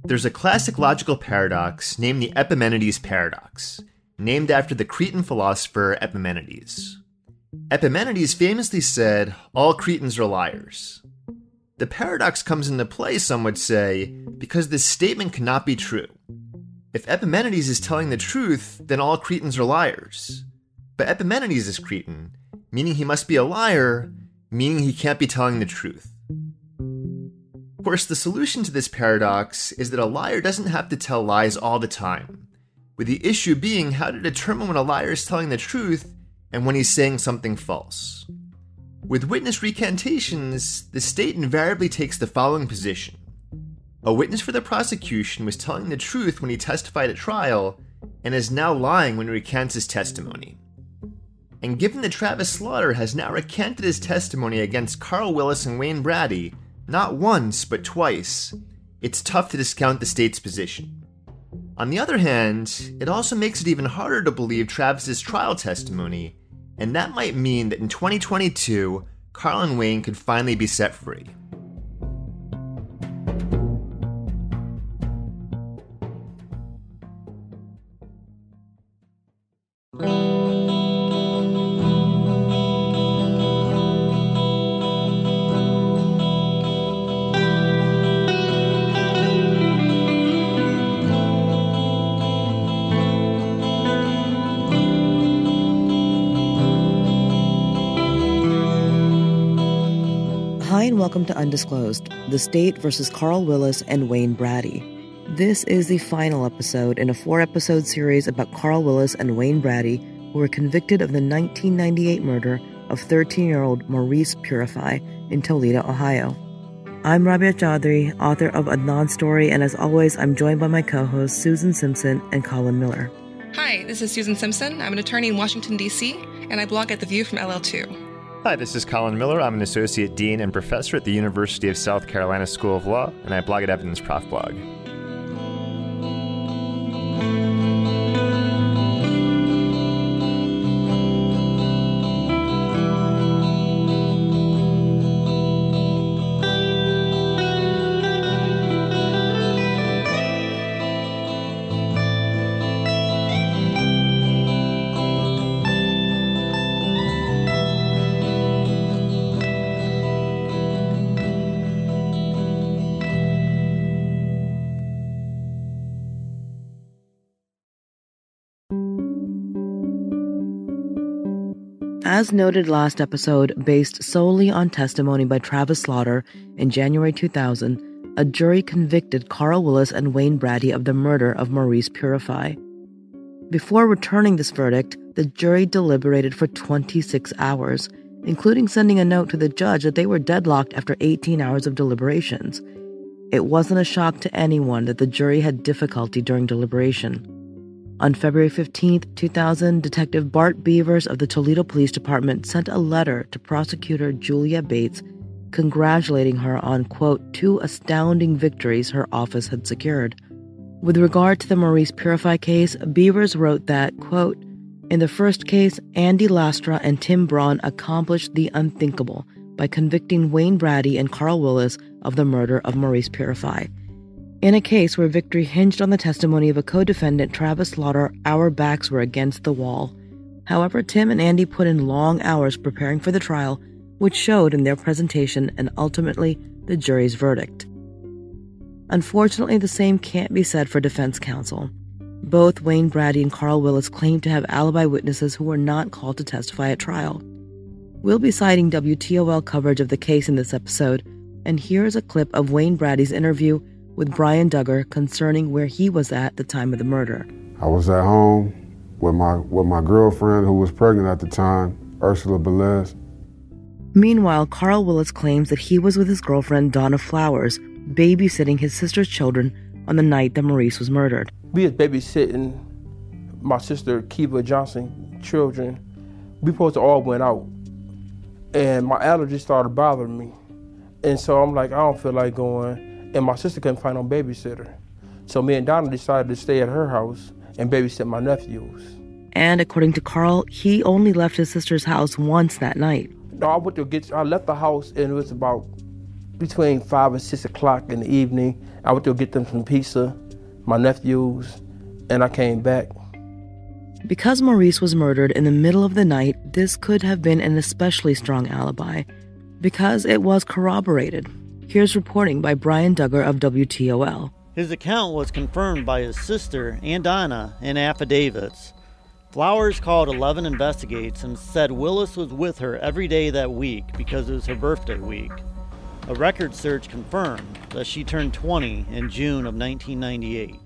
There's a classic logical paradox named the Epimenides paradox, named after the Cretan philosopher Epimenides. Epimenides famously said, "All Cretans are liars." The paradox comes into play, some would say, because this statement cannot be true. If Epimenides is telling the truth, then all Cretans are liars. But Epimenides is Cretan, meaning he must be a liar, meaning he can't be telling the truth. Of course, the solution to this paradox is that a liar doesn't have to tell lies all the time, with the issue being how to determine when a liar is telling the truth and when he's saying something false. With witness recantations, the state invariably takes the following position. A witness for the prosecution was telling the truth when he testified at trial and is now lying when he recants his testimony. And given that Travis Slaughter has now recanted his testimony against Carl Willis and Wayne Brady, not once, but twice, it's tough to discount the state's position. On the other hand, it also makes it even harder to believe Travis's trial testimony, and that might mean that in 2022, Carl and Wayne could finally be set free. Hi and welcome to Undisclosed, the state versus Carl Willis and Wayne Brady. This is the final episode in a 4-episode series about Carl Willis and Wayne Brady, who were convicted of the 1998 murder of 13-year-old Maurice Purify in Toledo, Ohio. I'm Rabia Chaudhry, author of Adnan's Story, and as always, I'm joined by my co-hosts Susan Simpson and Colin Miller. Hi, this is Susan Simpson. I'm an attorney in Washington, D.C., and I blog at The View from LL2. Hi, this is Colin Miller. I'm an associate dean and professor at the University of South Carolina School of Law, and I blog at Evidence Prof Blog. As noted last episode, based solely on testimony by Travis Slaughter in January 2000, a jury convicted Carl Willis and Wayne Brady of the murder of Maurice Purify. Before returning this verdict, the jury deliberated for 26 hours, including sending a note to the judge that they were deadlocked after 18 hours of deliberations. It wasn't a shock to anyone that the jury had difficulty during deliberation. On February 15, 2000, Detective Bart Beavers of the Toledo Police Department sent a letter to prosecutor Julia Bates congratulating her on, quote, 2 astounding victories her office had secured. With regard to the Maurice Purify case, Beavers wrote that, quote, in the first case, Andy Lastra and Tim Braun accomplished the unthinkable by convicting Wayne Brady and Carl Willis of the murder of Maurice Purify. In a case where victory hinged on the testimony of a co-defendant, Travis Slaughter, our backs were against the wall. However, Tim and Andy put in long hours preparing for the trial, which showed in their presentation and ultimately the jury's verdict. Unfortunately, the same can't be said for defense counsel. Both Wayne Brady and Carl Willis claim to have alibi witnesses who were not called to testify at trial. We'll be citing WTOL coverage of the case in this episode, and here is a clip of Wayne Brady's interview with Brian Duggar concerning where he was at the time of the murder. I was at home with my girlfriend who was pregnant at the time, Ursula Velez. Meanwhile, Carl Willis claims that he was with his girlfriend Donna Flowers, babysitting his sister's children on the night that Maurice was murdered. We was babysitting my sister Kiva Johnson children. We supposed to all went out, and my allergies started bothering me. And so I'm like, I don't feel like going. And my sister couldn't find no babysitter. So me and Donna decided to stay at her house and babysit my nephews. And according to Carl, he only left his sister's house once that night. No, I left the house and it was about between 5 and 6 o'clock in the evening. I went to get them some pizza, my nephews, and I came back. Because Maurice was murdered in the middle of the night, this could have been an especially strong alibi, because it was corroborated. Here's reporting by Brian Duggar of WTOL. His account was confirmed by his sister and Donna in affidavits. Flowers called 11 Investigates and said Willis was with her every day that week because it was her birthday week. A record search confirmed that she turned 20 in June of 1998.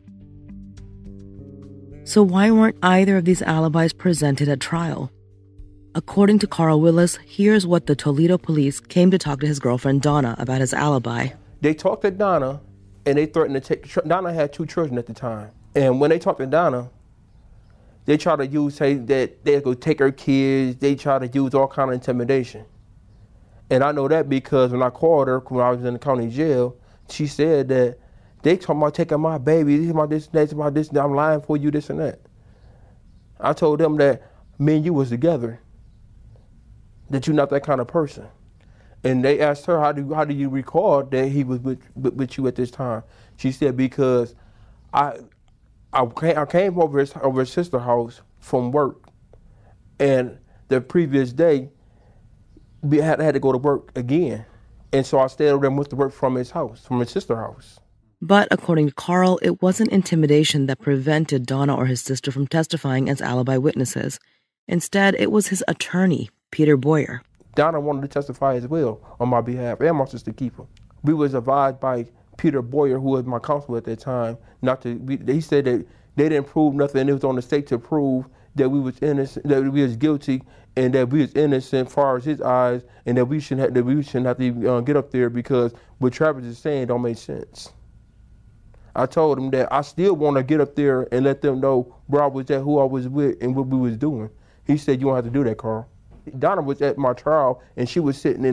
So why weren't either of these alibis presented at trial? According to Carl Willis, here's what the Toledo police came to talk to his girlfriend Donna about his alibi. They talked to Donna, and they threatened to take... Donna had 2 children at the time. And when they talked to Donna, they tried to say that they'd go take her kids. They tried to use all kind of intimidation. And I know that because when I called her, when I was in the county jail, she said that they talking about taking my baby, this about this, that's about this, I'm lying for you, this and that. I told them that me and you was together, that you're not that kind of person. And they asked her, how do you recall that he was with you at this time? She said, because I came over his sister's house from work, and the previous day, I had to go to work again. And so I stayed over there and went to work from his house, from his sister's house. But according to Carl, it wasn't intimidation that prevented Donna or his sister from testifying as alibi witnesses. Instead, it was his attorney, Peter Boyer. Donna wanted to testify as well on my behalf, and my sister Keeper. We was advised by Peter Boyer, who was my counsel at that time, not to. He said that they didn't prove nothing. It was on the state to prove that we was innocent, that we was guilty, and that we was innocent as far as his eyes, and that we shouldn't have to get up there because what Travis is saying don't make sense. I told him that I still want to get up there and let them know where I was at, who I was with, and what we was doing. He said, you don't have to do that, Carl. Donna was at my trial, and she was sitting in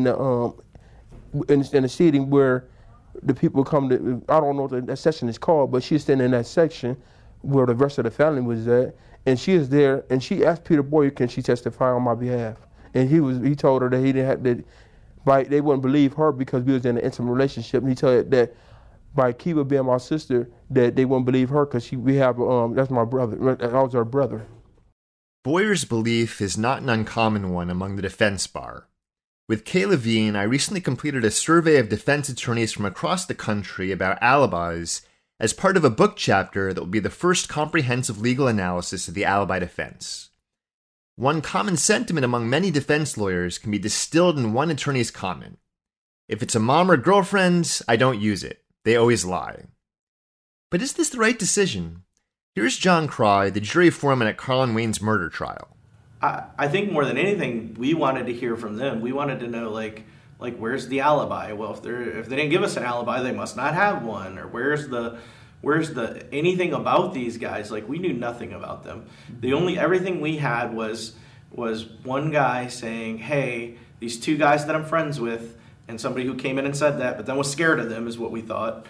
the seating where the people come to, I don't know what that section is called, but she's sitting in that section where the rest of the family was at, and she is there, and she asked Peter Boyer, can she testify on my behalf? And he told her that he didn't have to, they wouldn't believe her because we was in an intimate relationship, and he told her that by Kiva being my sister, that they wouldn't believe her because that's my brother, I was her brother. Boyer's belief is not an uncommon one among the defense bar. With Kay Levine, I recently completed a survey of defense attorneys from across the country about alibis as part of a book chapter that will be the first comprehensive legal analysis of the alibi defense. One common sentiment among many defense lawyers can be distilled in one attorney's comment. If it's a mom or girlfriend, I don't use it. They always lie. But is this the right decision? Here's John Cry, the jury foreman at Carl and Wayne's murder trial. I think more than anything, we wanted to hear from them. We wanted to know, like where's the alibi? Well, if they didn't give us an alibi, they must not have one. Or where's the anything about these guys? Like, we knew nothing about them. Everything we had was one guy saying, hey, these 2 guys that I'm friends with, and somebody who came in and said that, but then was scared of them, is what we thought,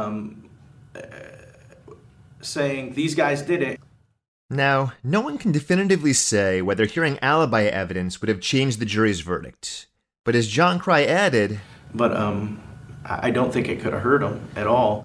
saying these guys did it. Now, no one can definitively say whether hearing alibi evidence would have changed the jury's verdict. But as John Cry added... But I don't think it could have hurt them at all.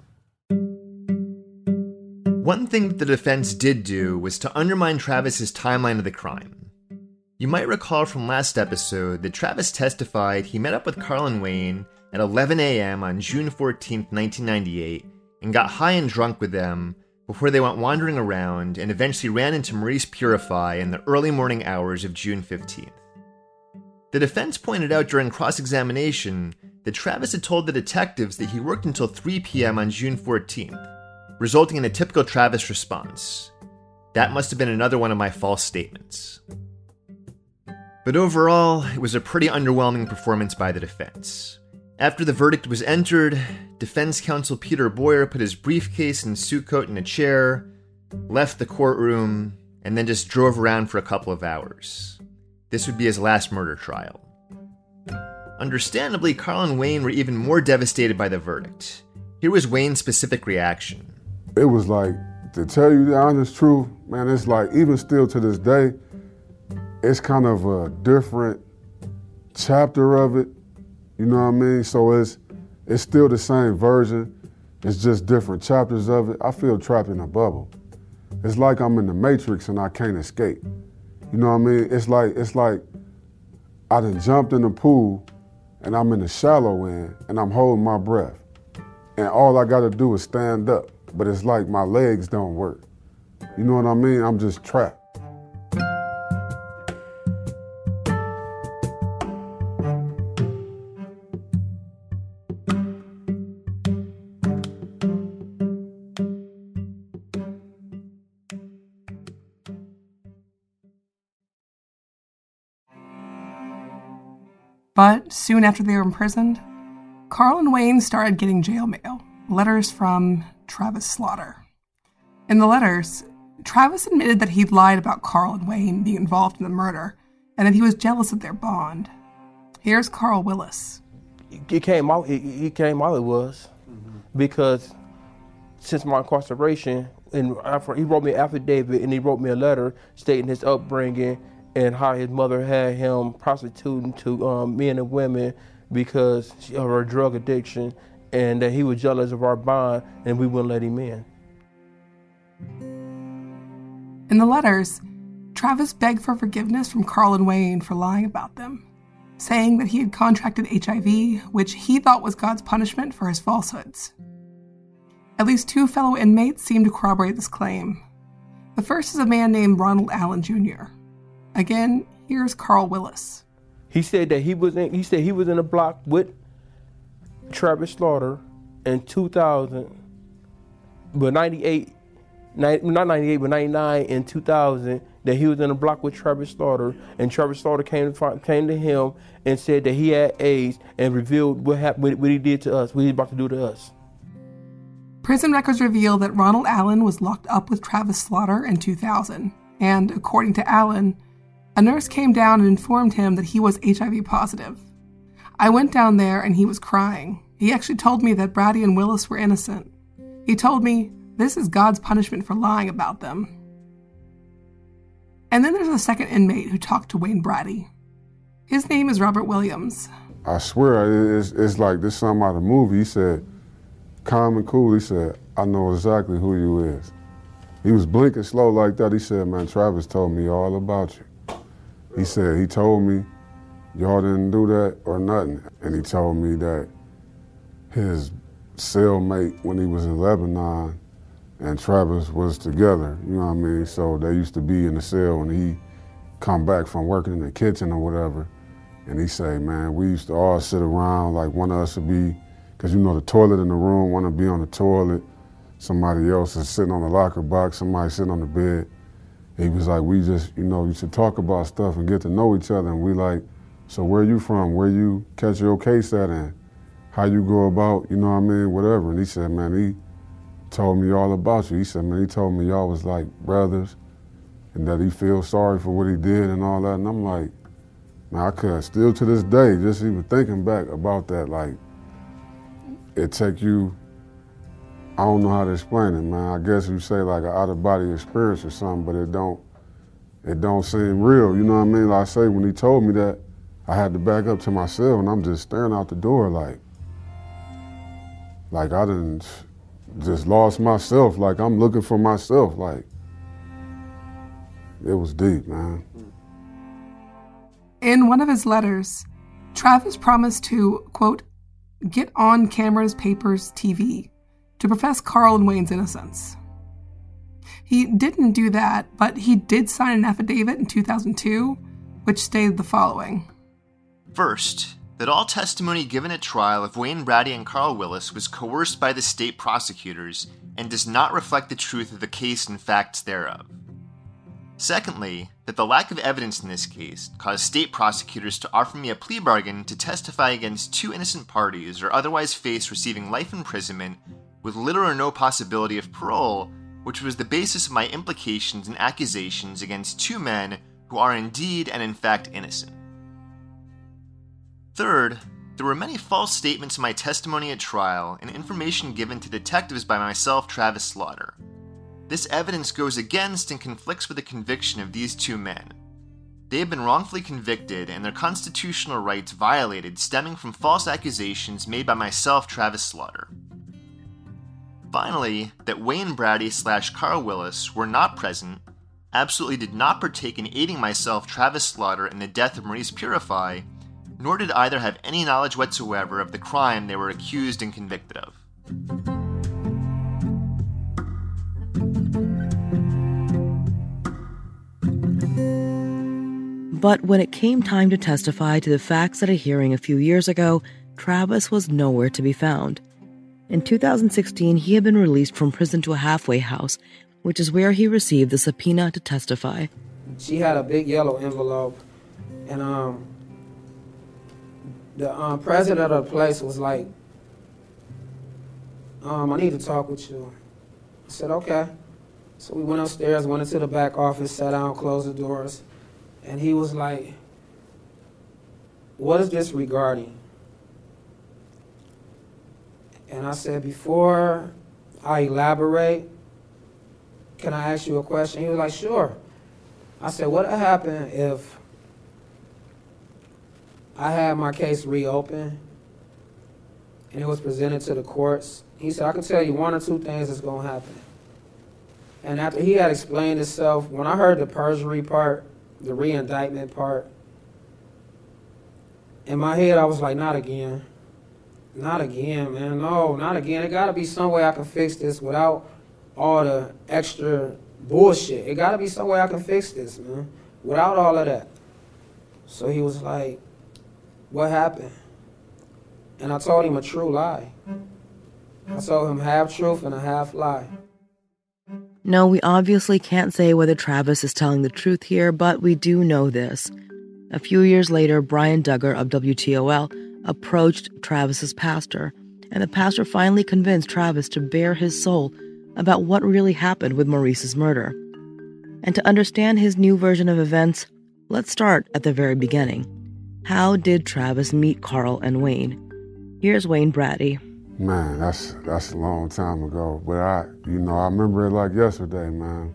One thing that the defense did do was to undermine Travis's timeline of the crime. You might recall from last episode that Travis testified he met up with Carl and Wayne at 11 a.m. on June 14, 1998, and got high and drunk with them before they went wandering around and eventually ran into Maurice Purify in the early morning hours of June 15th. The defense pointed out during cross-examination that Travis had told the detectives that he worked until 3 p.m. on June 14th, resulting in a typical Travis response. That must have been another one of my false statements. But overall, it was a pretty underwhelming performance by the defense. After the verdict was entered, defense counsel Peter Boyer put his briefcase and suit coat in a chair, left the courtroom, and then just drove around for a couple of hours. This would be his last murder trial. Understandably, Carl and Wayne were even more devastated by the verdict. Here was Wayne's specific reaction. It was like, to tell you the honest truth, man, it's like, even still to this day, it's kind of a different chapter of it. You know what I mean? So it's still the same version. It's just different chapters of it. I feel trapped in a bubble. It's like I'm in the Matrix and I can't escape. You know what I mean? It's like I done jumped in the pool and I'm in the shallow end and I'm holding my breath. And all I gotta do is stand up, but it's like my legs don't work. You know what I mean? I'm just trapped. But soon after they were imprisoned, Carl and Wayne started getting jail mail, letters from Travis Slaughter. In the letters, Travis admitted that he'd lied about Carl and Wayne being involved in the murder and that he was jealous of their bond. Here's Carl Willis. He came out it was, because since my incarceration, and he wrote me an affidavit and he wrote me a letter stating his upbringing and how his mother had him prostituting to men and women because of her drug addiction, and that he was jealous of our bond and we wouldn't let him in. In the letters, Travis begged for forgiveness from Carl and Wayne for lying about them, saying that he had contracted HIV, which he thought was God's punishment for his falsehoods. At least 2 fellow inmates seem to corroborate this claim. The first is a man named Ronald Allen Jr. Again, here's Carl Willis. He said that he was in a block with Travis Slaughter in 2000, but 99 in 2000, that he was in a block with Travis Slaughter, and Travis Slaughter came to him and said that he had AIDS and revealed what he did to us, what he was about to do to us. Prison records reveal that Ronald Allen was locked up with Travis Slaughter in 2000, and according to Allen, a nurse came down and informed him that he was HIV positive. I went down there and he was crying. He actually told me that Brady and Willis were innocent. He told me, this is God's punishment for lying about them. And then there's a second inmate who talked to Wayne Brady. His name is Robert Williams. I swear, it's like this something out of a movie. He said, calm and cool, he said, I know exactly who you is. He was blinking slow like that. He said, man, Travis told me all about you. He said, he told me y'all didn't do that or nothing. And he told me that his cellmate when he was in Lebanon and Travis was together, you know what I mean? So they used to be in the cell when he come back from working in the kitchen or whatever. And he say, man, we used to all sit around, like one of us would be, because you know the toilet in the room, one would be on the toilet, somebody else is sitting on the locker box, somebody sitting on the bed. He was like, we just, you should talk about stuff and get to know each other. And we like, so where you from? Where you catch your case at and how you go about, you know what I mean, whatever. And he said, man, he told me all about you. He said, man, he told me y'all was like brothers and that he feels sorry for what he did and all that. And I'm like, man, I could still to this day, just even thinking back about that, like, it take you, I don't know how to explain it, man. I guess you say like an out-of-body experience or something, but it don't seem real, you know what I mean? Like I say, when he told me that, I had to back up to my cell and I'm just staring out the door like I done just lost myself, like I'm looking for myself, like, it was deep, man. In one of his letters, Travis promised to, quote, get on cameras, papers, TV, to profess Carl and Wayne's innocence. He didn't do that, but he did sign an affidavit in 2002, which stated the following. First, that all testimony given at trial of Wayne Brady and Carl Willis was coerced by the state prosecutors and does not reflect the truth of the case and facts thereof. Secondly, that the lack of evidence in this case caused state prosecutors to offer me a plea bargain to testify against 2 innocent parties or otherwise face receiving life imprisonment with little or no possibility of parole, which was the basis of my implications and accusations against 2 men who are indeed and in fact innocent. Third, there were many false statements in my testimony at trial and information given to detectives by myself, Travis Slaughter. This evidence goes against and conflicts with the conviction of these 2 men. They have been wrongfully convicted and their constitutional rights violated stemming from false accusations made by myself, Travis Slaughter. Finally, that Wayne Brady / Carl Willis were not present, absolutely did not partake in aiding myself, Travis Slaughter, in the death of Maurice Purify, nor did either have any knowledge whatsoever of the crime they were accused and convicted of. But when it came time to testify to the facts at a hearing a few years ago, Travis was nowhere to be found. In 2016, he had been released from prison to a halfway house, which is where he received the subpoena to testify. She had a big yellow envelope, and the president of the place was like, I need to talk with you. I said, okay. So we went upstairs, went into the back office, sat down, closed the doors, and he was like, what is this regarding? And I said, before I elaborate, can I ask you a question? He was like, sure. I said, what would happen if I had my case reopened and it was presented to the courts? He said, I can tell you one or two things that's going to happen. And after he had explained himself, when I heard the perjury part, the re-indictment part, in my head I was like, not again. Not again, man. No, not again. It got to be some way I can fix this without all the extra bullshit. It got to be some way I can fix this, man, without all of that. So he was like, what happened? And I told him a true lie. I told him half truth and a half lie. No, we obviously can't say whether Travis is telling the truth here, but we do know this. A few years later, Brian Duggar of WTOL approached Travis's pastor, and the pastor finally convinced Travis to bare his soul about what really happened with Maurice's murder. And to understand his new version of events, let's start at the very beginning. How did Travis meet Carl and Wayne? Here's Wayne Brady. Man, that's a long time ago, but I remember it like yesterday, man.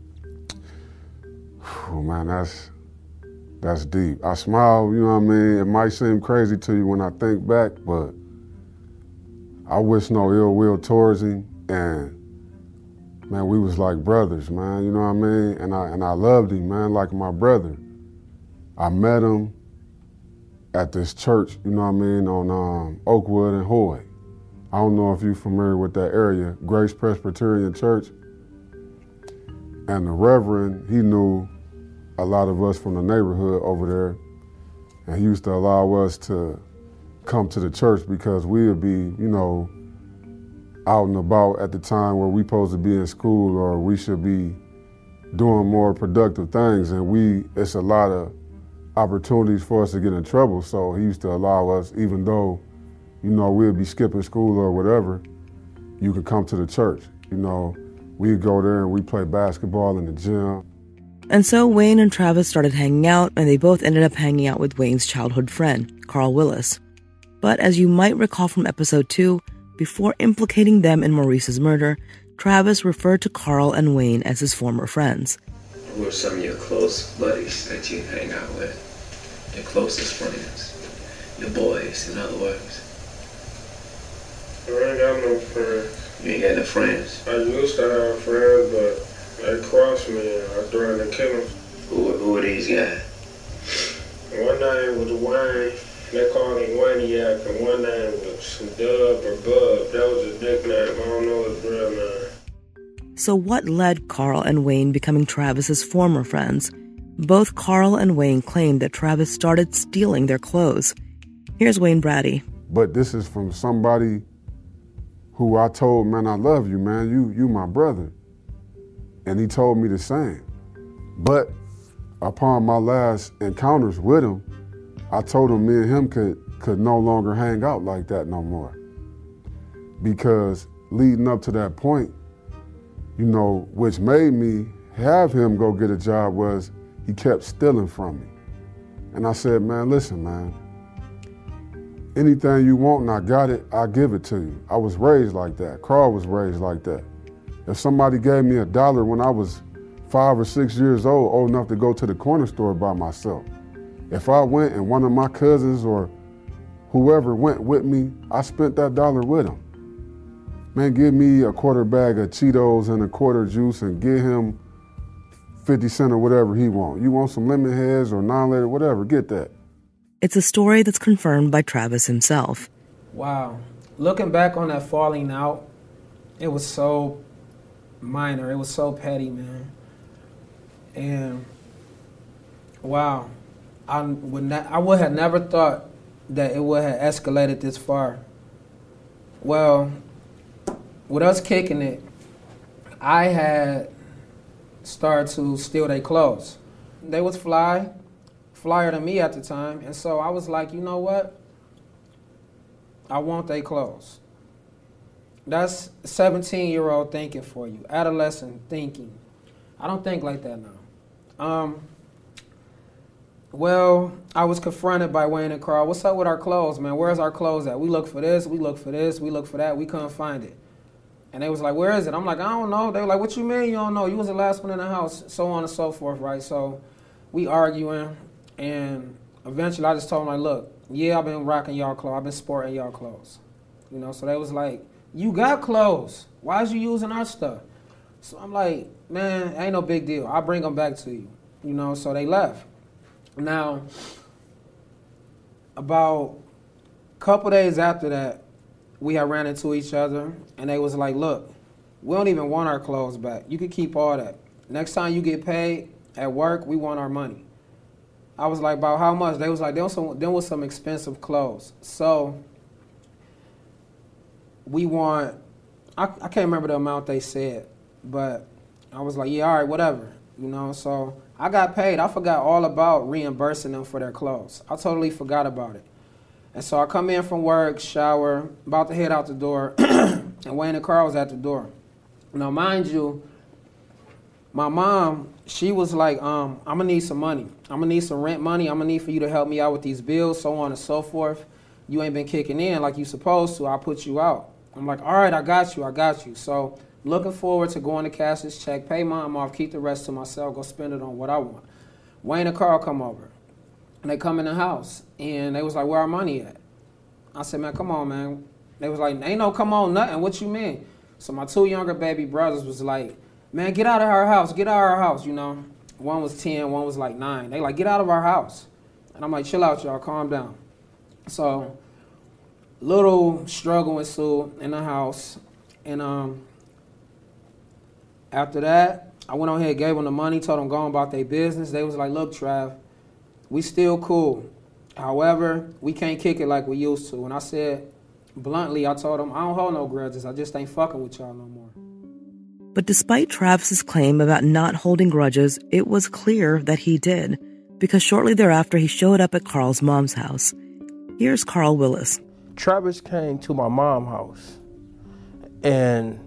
Whew, man, that's deep. I smile, you know what I mean? It might seem crazy to you when I think back, but I wish no ill will towards him, and man, we was like brothers, man, you know what I mean? And I loved him, man, like my brother. I met him at this church, you know what I mean, on Oakwood and Hoy. I don't know if you're familiar with that area, Grace Presbyterian Church. And the Reverend, he knew a lot of us from the neighborhood over there. And he used to allow us to come to the church because we would be, out and about at the time where we supposed to be in school or we should be doing more productive things. And it's a lot of opportunities for us to get in trouble. So he used to allow us, even though we'd be skipping school or whatever, you could come to the church. We'd go there and we'd play basketball in the gym. And so Wayne and Travis started hanging out, and they both ended up hanging out with Wayne's childhood friend, Carl Willis. But as you might recall from episode 2, before implicating them in Maurice's murder, Travis referred to Carl and Wayne as his former friends. Who are some of your close buddies that you hang out with? Your closest friends? Your boys, in other words? I ain't got no friends. You ain't got no friends? I used to have friends, but they crossed me and I threatened to kill them. Who are these guys? One name was Wayne. They called him Wayniac, and one name was Dub or Bub. That was his nickname. I don't know his real name. So what led Carl and Wayne becoming Travis's former friends? Both Carl and Wayne claimed that Travis started stealing their clothes. Here's Wayne Brady. But this is from somebody who I told, man, I love you, man. You my brother. And he told me the same. But upon my last encounters with him, I told him me and him could no longer hang out like that no more. Because leading up to that point, which made me have him go get a job, was he kept stealing from me. And I said, man, listen, man, anything you want and I got it, I'll give it to you. I was raised like that. Carl was raised like that. If somebody gave me $1 when I was 5 or 6 years old enough to go to the corner store by myself. If I went and one of my cousins or whoever went with me, I spent that $1 with him. Man, give me a quarter bag of Cheetos and a quarter juice and give him 50 cents or whatever he want. You want some lemon heads or non-leaded, whatever, get that. It's a story that's confirmed by Travis himself. Wow. Looking back on that falling out, it was so minor. It was so petty, man. And wow, I would have never thought that it would have escalated this far. Well, with us kicking it, I had started to steal their clothes. They was flyer than me at the time, and so I was like, you know what? I want their clothes. That's 17-year-old thinking for you, adolescent thinking. I don't think like that now. Well, I was confronted by Wayne and Carl. What's up with our clothes, man? Where's our clothes at? We look for this, we look for this, we look for that. We couldn't find it. And they was like, where is it? I'm like, I don't know. They were like, what you mean you don't know? You was the last one in the house, so on and so forth, right? So we arguing, and eventually I just told them, like, look, yeah, I've been rocking y'all clothes. I've been sporting y'all clothes. You know, so they was like, you got clothes. Why is you using our stuff? So I'm like, man, ain't no big deal. I'll bring them back to you. You know, so they left. Now, about a couple days after that, we had ran into each other, and they was like, look, we don't even want our clothes back. You can keep all that. Next time you get paid at work, we want our money. I was like, about how much? They was like, there was some expensive clothes. So we want, I can't remember the amount they said, but I was like, yeah, all right, whatever. You know, so I got paid. I forgot all about reimbursing them for their clothes. I totally forgot about it. And so I come in from work, shower, about to head out the door, and Wayne and Carl was at the door. Now, mind you, my mom, she was like, I'm going to need some money. I'm going to need some rent money. I'm going to need for you to help me out with these bills, so on and so forth. You ain't been kicking in like you supposed to. I'll put you out. I'm like, all right, I got you. So looking forward to going to cash this check, pay mom off, keep the rest to myself, go spend it on what I want. Wayne and Carl come over. And they come in the house, and they was like, where our money at? I said, man, come on, man. They was like, ain't no come on nothing. What you mean? So my 2 younger baby brothers was like, man, get out of our house, you know. One was 10, one was like 9. They like, get out of our house. And I'm like, chill out, y'all, calm down. So little struggle ensued in the house. And after that, I went on ahead, gave them the money, told them go on about their business. They was like, look, Trav, we still cool. However, we can't kick it like we used to. And I said, bluntly, I told them, I don't hold no grudges. I just ain't fucking with y'all no more. But despite Travis's claim about not holding grudges, it was clear that he did, because shortly thereafter he showed up at Carl's mom's house. Here's Carl Willis. Travis came to my mom's house, and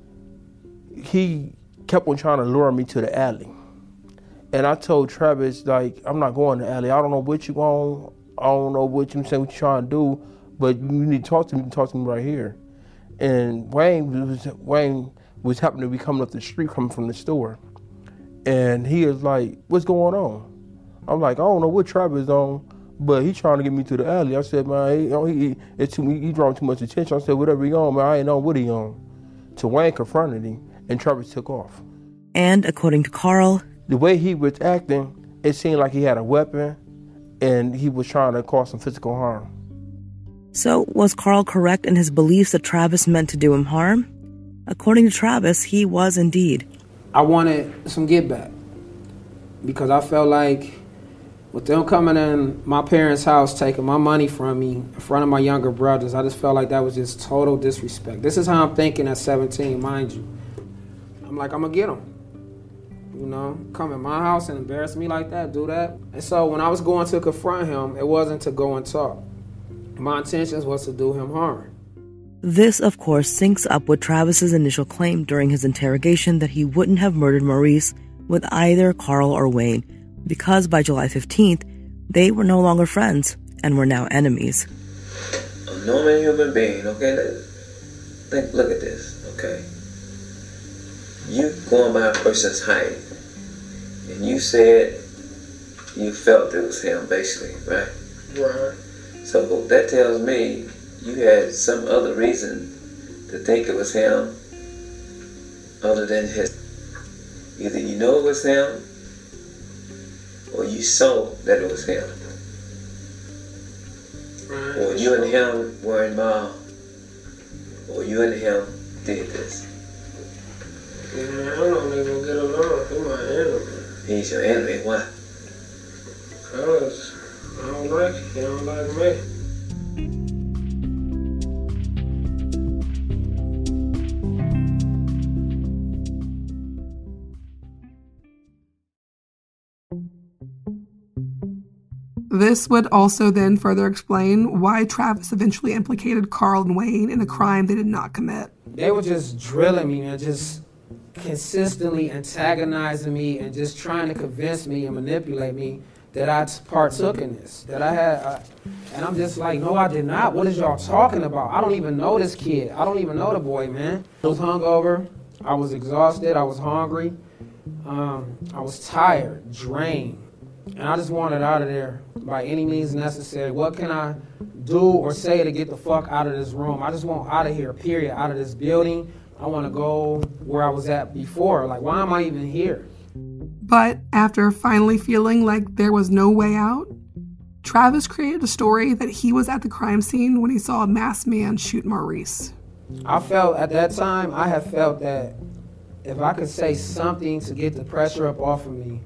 he kept on trying to lure me to the alley. And I told Travis, like, I'm not going to the alley. I don't know what you want. I don't know what you're trying to do, but you need to talk to me. Talk to me right here. And Wayne was happening to be coming up the street, coming from the store. And he was like, what's going on? I'm like, I don't know what Travis is on, but he's trying to get me to the alley. I said, man, he drawing too much attention. I said, whatever he on, man, I ain't know what he on. So Wayne confronted him, and Travis took off. And according to Carl, the way he was acting, it seemed like he had a weapon, and he was trying to cause some physical harm. So was Carl correct in his beliefs that Travis meant to do him harm? According to Travis, he was indeed. I wanted some get back because I felt like with them coming in my parents' house, taking my money from me in front of my younger brothers, I just felt like that was just total disrespect. This is how I'm thinking at 17, mind you. I'm like, I'm going to get them. You know, come in my house and embarrass me like that, do that. And so when I was going to confront him, it wasn't to go and talk. My intentions was to do him harm. This, of course, syncs up with Travis's initial claim during his interrogation that he wouldn't have murdered Maurice with either Carl or Wayne, because by July 15th, they were no longer friends and were now enemies. A normal human being, okay? Look at this, okay? You going by a person's height, And you said you felt it was him, basically, right? Right. So that tells me you had some other reason to think it was him other than his. Either you know it was him or you saw that it was him. Right. Or you and him were involved. Or you and him did this. Yeah, man, I don't even get along. He's my enemy. He's your enemy. Why? Cause I don't like it. He don't like me. This would also then further explain why Travis eventually implicated Carl and Wayne in a crime they did not commit. They were just drilling me and just consistently antagonizing me and just trying to convince me and manipulate me that I partook in this, that I had, and I'm just like, no, I did not. What is y'all talking about? I don't even know this kid. I don't even know the boy, man. I was hungover. I was exhausted. I was hungry. I was tired, drained, and I just wanted out of there by any means necessary. What can I do or say to get the fuck out of this room? I just want out of here, period, out of this building. I want to go where I was at before. Like, why am I even here? But after finally feeling like there was no way out, Travis created a story that he was at the crime scene when he saw a masked man shoot Maurice. I felt at that time, I had felt that if I could say something to get the pressure up off of me,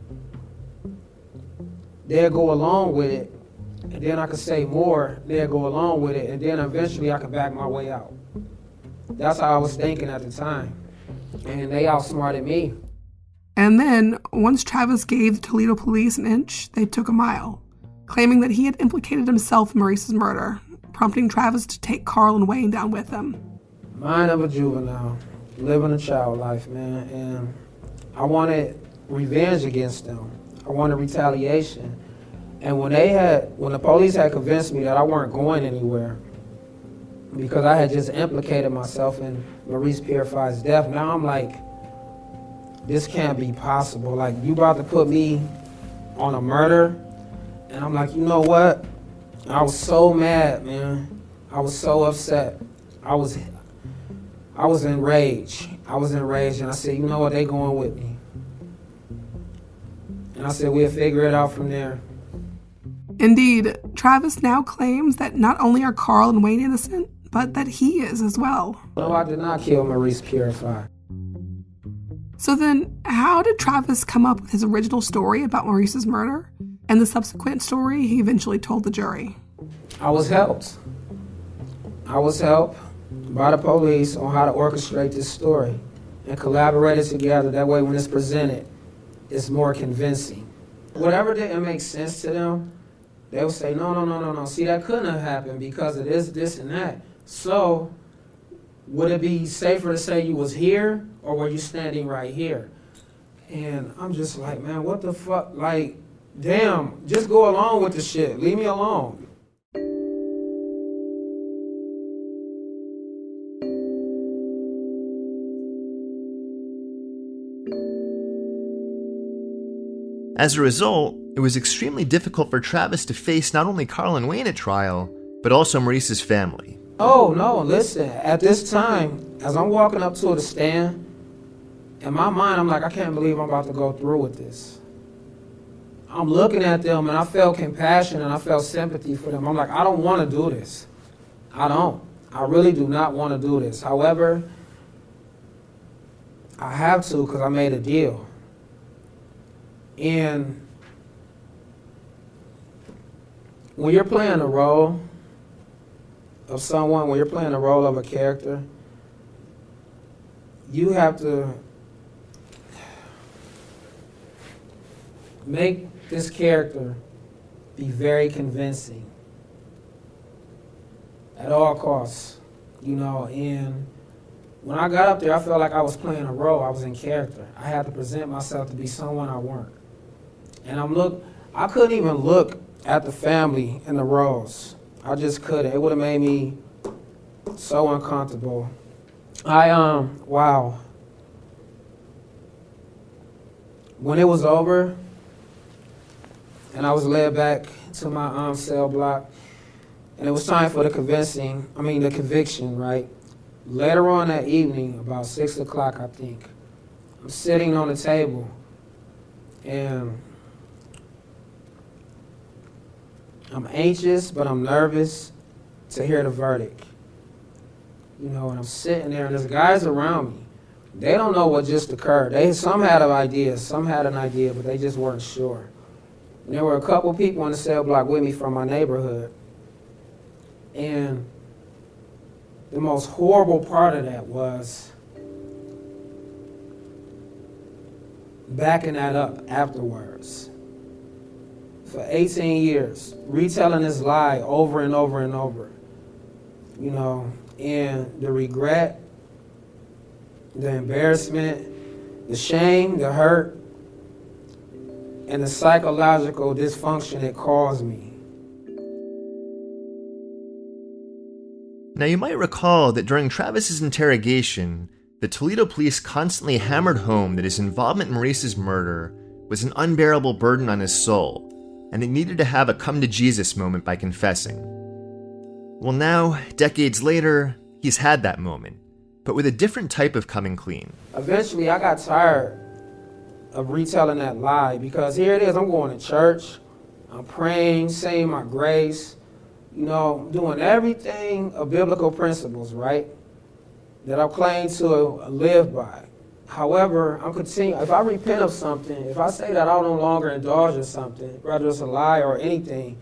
they'd go along with it, and then I could say more, they'd go along with it, and then eventually I could back my way out. That's how I was thinking at the time, and they outsmarted me. And then, once Travis gave the Toledo police an inch, they took a mile, claiming that he had implicated himself in Maurice's murder, prompting Travis to take Carl and Wayne down with him. Mind of a juvenile, living a child life, man, and I wanted revenge against them. I wanted retaliation. And when the police had convinced me that I weren't going anywhere because I had just implicated myself in Maurice Purified's death, now I'm like, this can't be possible. Like, you about to put me on a murder? And I'm like, you know what? I was so mad, man. I was so upset. I was enraged. And I said, you know what? They going with me. And I said, we'll figure it out from there. Indeed, Travis now claims that not only are Carl and Wayne innocent, but that he is as well. No, I did not kill Maurice Purified. So then, how did Travis come up with his original story about Maurice's murder and the subsequent story he eventually told the jury? I was helped by the police on how to orchestrate this story and collaborated together. That way, when it's presented, it's more convincing. Whatever didn't make sense to them, they would say, no. See, that couldn't have happened because of this, and that. So, would it be safer to say you was here or were you standing right here? And I'm just like, man, what the fuck? Like, damn, just go along with the shit. Leave me alone. As a result, it was extremely difficult for Travis to face not only Carl and Wayne at trial, but also Maurice's family. Oh, no, listen, at this time, as I'm walking up to the stand, in my mind, I'm like, I can't believe I'm about to go through with this. I'm looking at them, and I felt compassion, and I felt sympathy for them. I'm like, I don't want to do this. I don't. I really do not want to do this. However, I have to because I made a deal. And when you're playing a role of someone, when you're playing a role of a character, you have to make this character be very convincing at all costs, you know. And when I got up there, I felt like I was playing a role. I was in character. I had to present myself to be someone I weren't. And I couldn't even look at the family in the roles. I just couldn't. It would have made me so uncomfortable. Wow. when it was over and I was led back to my cell block and it was time for the conviction, right? Later on that evening, about 6 o'clock, I think, I'm sitting on the table and I'm anxious, but I'm nervous to hear the verdict. You know, and I'm sitting there and there's guys around me. They don't know what just occurred. Some had an idea, but they just weren't sure. And there were a couple people on the cell block with me from my neighborhood. And the most horrible part of that was backing that up afterwards. For 18 years, retelling this lie over and over and over. You know, and the regret, the embarrassment, the shame, the hurt, and the psychological dysfunction it caused me. Now, you might recall that during Travis's interrogation, the Toledo police constantly hammered home that his involvement in Maurice's murder was an unbearable burden on his soul, and they needed to have a come-to-Jesus moment by confessing. Well, now, decades later, he's had that moment, but with a different type of coming clean. Eventually, I got tired of retelling that lie because here it is, I'm going to church, I'm praying, saying my grace, you know, doing everything of biblical principles, right, that I claim to live by. However, I'm continuing, if I repent of something, if I say that I no longer indulge in something, whether it's a lie or anything,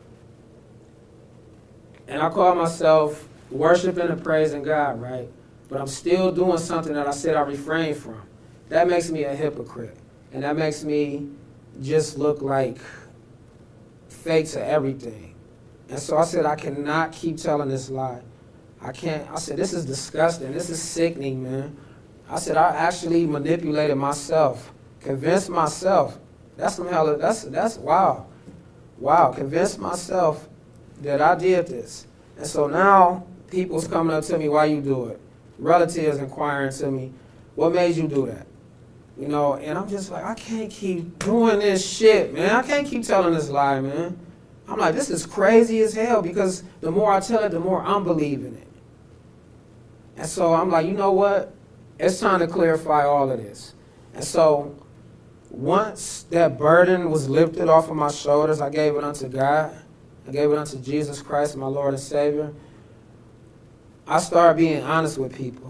and I call myself worshiping and praising God, right, but I'm still doing something that I said I refrained from, that makes me a hypocrite. And that makes me just look like fake to everything. And so I said, I cannot keep telling this lie. I can't. I said, this is disgusting. This is sickening, man. I said, I actually manipulated myself, convinced myself. That's some hell. That's wow. Wow, convinced myself that I did this. And so now people's coming up to me, why you do it? Relatives inquiring to me, what made you do that? You know, and I'm just like, I can't keep doing this shit, man. I can't keep telling this lie, man. I'm like, this is crazy as hell because the more I tell it, the more I'm believing it. And so I'm like, you know what? It's time to clarify all of this. And so once that burden was lifted off of my shoulders, I gave it unto God. I gave it unto Jesus Christ, my Lord and Savior. I started being honest with people.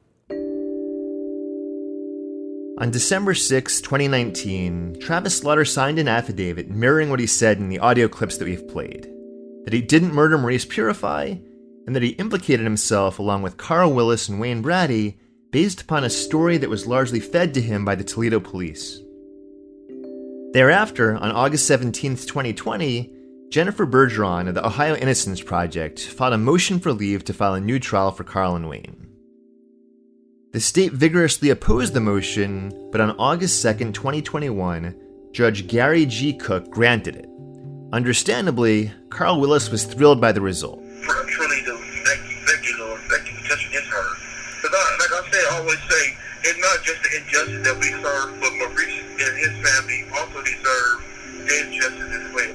On December 6, 2019, Travis Slaughter signed an affidavit mirroring what he said in the audio clips that we've played, that he didn't murder Maurice Purify, and that he implicated himself along with Carl Willis and Wayne Brady based upon a story that was largely fed to him by the Toledo police. Thereafter, on August 17, 2020, Jennifer Bergeron of the Ohio Innocence Project filed a motion for leave to file a new trial for Carl and Wayne. The state vigorously opposed the motion, but on August 2, 2021, Judge Gary G. Cook granted it. Understandably, Carl Willis was thrilled by the result. Truly do. Thank you, Lord. Thank you for touching his heart. Because like I said, I always say, it's not just the injustice that we serve, but Maurice and his family also deserve injustice as well.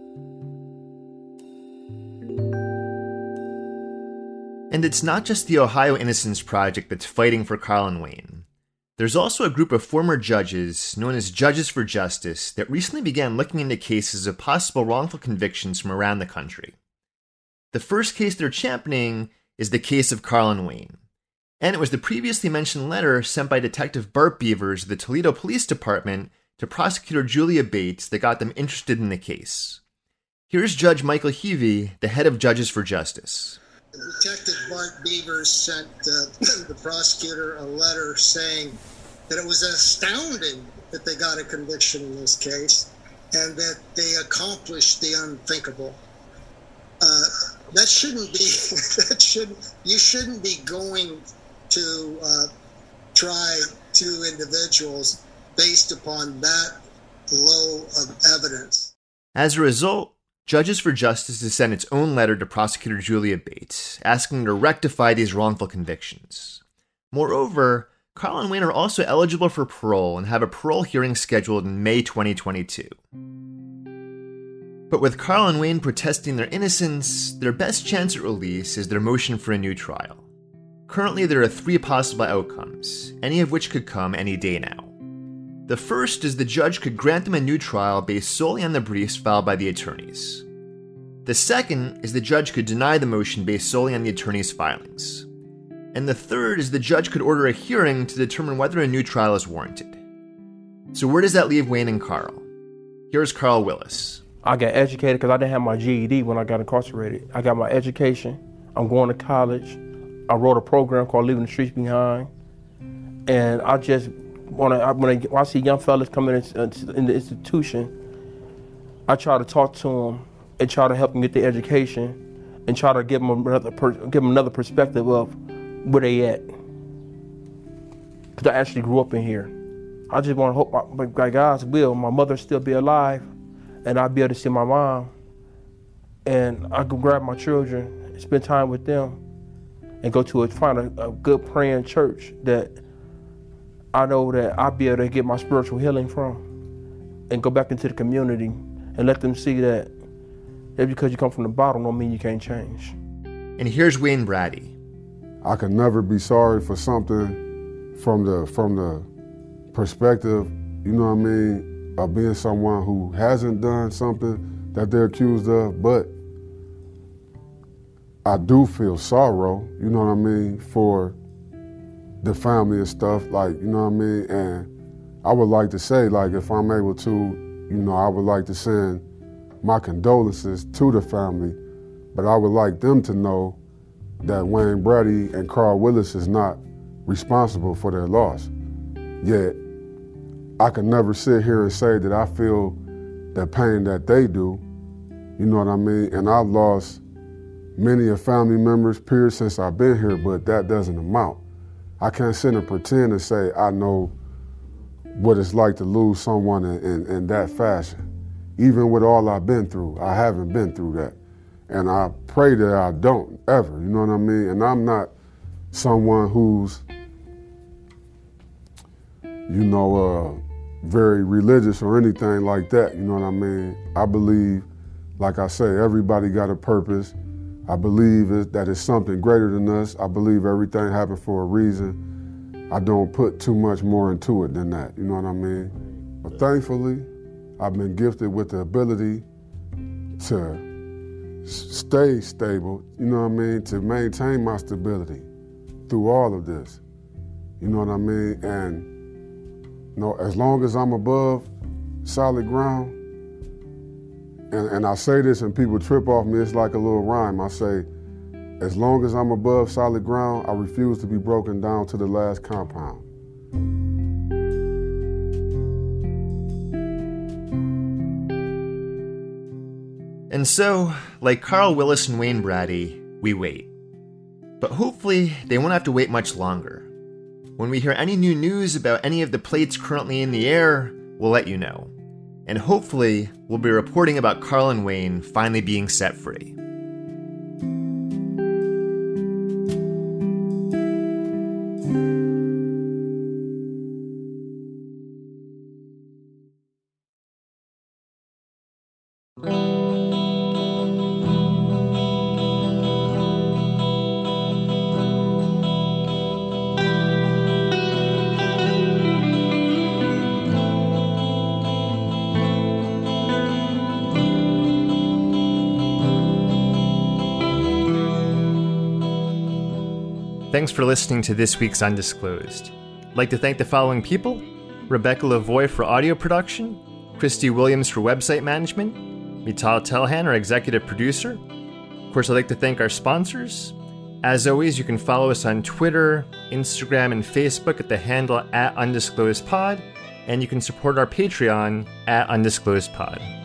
And it's not just the Ohio Innocence Project that's fighting for Carl and Wayne. There's also a group of former judges, known as Judges for Justice, that recently began looking into cases of possible wrongful convictions from around the country. The first case they're championing is the case of Carl and Wayne. And it was the previously mentioned letter sent by Detective Bart Beavers of the Toledo Police Department to Prosecutor Julia Bates that got them interested in the case. Here's Judge Michael Heavey, the head of Judges for Justice. Detective Bart Beavers sent the prosecutor a letter saying that it was astounding that they got a conviction in this case and that they accomplished the unthinkable. That shouldn't be, you shouldn't be going to try two individuals based upon that low of evidence. As a result, Judges for Justice has sent its own letter to Prosecutor Julia Bates, asking her to rectify these wrongful convictions. Moreover, Carl and Wayne are also eligible for parole and have a parole hearing scheduled in May 2022. But with Carl and Wayne protesting their innocence, their best chance at release is their motion for a new trial. Currently, there are 3 possible outcomes, any of which could come any day now. The first is the judge could grant them a new trial based solely on the briefs filed by the attorneys. The second is the judge could deny the motion based solely on the attorneys' filings. And the third is the judge could order a hearing to determine whether a new trial is warranted. So where does that leave Wayne and Carl? Here's Carl Willis. I got educated because I didn't have my GED when I got incarcerated. I got my education. I'm going to college. I wrote a program called Leaving the Streets Behind. And I just when I see young fellas coming in the institution, I try to talk to them and try to help them get their education and try to give them another perspective of where they at. Because I actually grew up in here. I just want to hope, by God's will, my mother still be alive and I'll be able to see my mom and I can grab my children, spend time with them, and find a good praying church that I know that I'll be able to get my spiritual healing from and go back into the community and let them see that just because you come from the bottom don't mean you can't change. And here's Wayne Brady. I can never be sorry for something from the perspective, you know what I mean, of being someone who hasn't done something that they're accused of, but I do feel sorrow, you know what I mean, for the family and stuff, like, you know what I mean? And I would like to say, like, if I'm able to, you know, I would like to send my condolences to the family, but I would like them to know that Wayne Brady and Carl Willis is not responsible for their loss. Yet, I can never sit here and say that I feel the pain that they do, you know what I mean? And I've lost many of family members, peers, since I've been here, but that doesn't amount. I can't sit and pretend and say I know what it's like to lose someone in that fashion. Even with all I've been through, I haven't been through that. And I pray that I don't ever, you know what I mean? And I'm not someone who's, you know, very religious or anything like that, you know what I mean? I believe, like I say, everybody got a purpose. I believe that it's something greater than us. I believe everything happened for a reason. I don't put too much more into it than that, you know what I mean? But thankfully, I've been gifted with the ability to stay stable, you know what I mean, to maintain my stability through all of this, you know what I mean? And, you know, as long as I'm above solid ground, and I say this and people trip off me, it's like a little rhyme. I say, as long as I'm above solid ground, I refuse to be broken down to the last compound. And so, like Carl Willis and Wayne Brady, we wait. But hopefully, they won't have to wait much longer. When we hear any new news about any of the plates currently in the air, we'll let you know. And hopefully, we'll be reporting about Carl and Wayne finally being set free. Thanks for listening to this week's Undisclosed. I'd like to thank the following people: Rebecca Lavoie for audio production, Christy Williams for website management, Mital Telhan, our executive producer. Of course, I'd like to thank our sponsors. As always, you can follow us on Twitter, Instagram, and Facebook at the handle @UndisclosedPod, and you can support our Patreon @UndisclosedPod.